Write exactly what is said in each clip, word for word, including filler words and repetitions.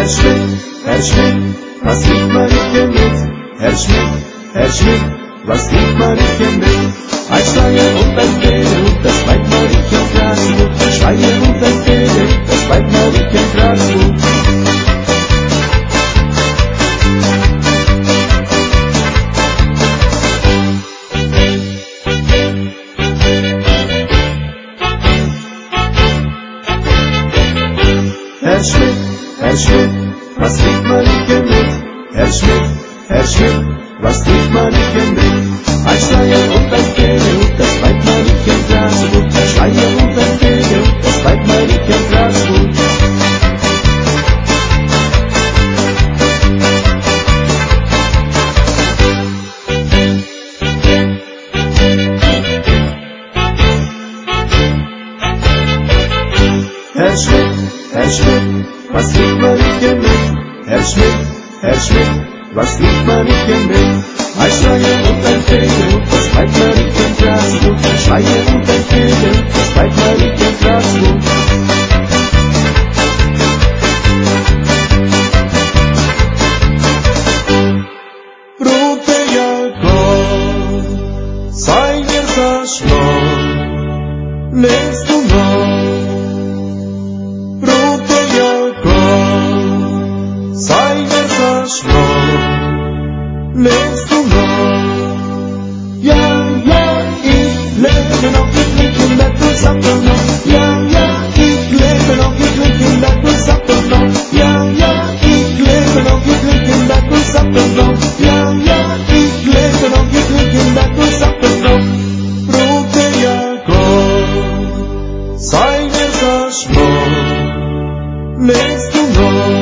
Herr Schmidt, Herr Schmidt, was kriegt Mariechen mit? Herr Schmidt, Herr Schmidt, was kriegt Mariechen mit? Ein Schleier und ein Fäde und das meint Mariechen Grasmut. Ein Schleier und ein Fäde, das meint Mariechen Grasmut. Herr Schmidt, Herr Schmidt, was kriegt Mariechen mit? Herr Schmidt, Herr Schmidt, was kriegt Mariechen mit? Ein Schleier und ein Fäde und das meint Mariechen Grasmut. Ein Schleier und ein Fäde und das meint Mariechen Grasmut. Herr Schmidt, Herr Schmidt, was kriegt Mariechen mit? Herr Schmidt, Herr Schmidt, was kriegt Mariechen mit? Ein Schleier und ein Fäde, das meint Mariechen Grasmut. Ein Schleier und ein Fäde, das meint Mariechen Grasmut. Bruder Jakob, sei mir so schlau, lebst du noch? Lebst du noch? Ja, ja, ich lebe noch, ich lieg im Bett und sappel noch. Ja, ja, ich lebe noch, ich lieg im Bett und sappel noch. Ja, ja, ich lebe noch, ich lieg im Bett und sappel noch. Ja, ja, ich lebe noch, ich lieg im Bett und sappel noch. Bruder Jakob, sei mir so schlau, lebst du noch?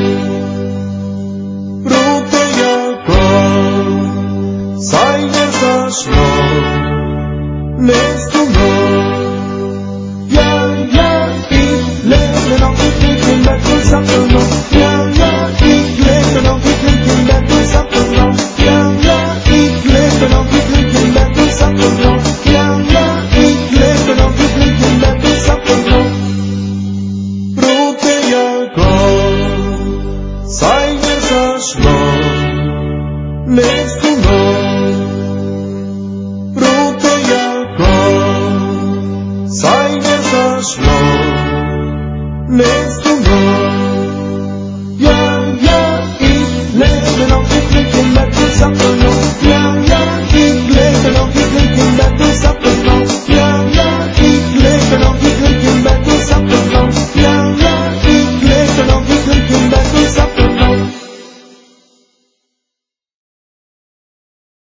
Lebst du noch? Ja, ja, ich lebe noch, ich lieg im Bett und sappel noch. Ja, ja, ich lebe noch, ich lieg im Bett und sappel noch. Ja, ja, ich lebe noch, ich lieg im Bett und sappel noch. Ja, ja, ich lebe noch, ich lieg im Bett und sappel noch. Bruder Jakob, sei mir so schlau, lebst du noch? Sei mir so schlau, lebst du noch?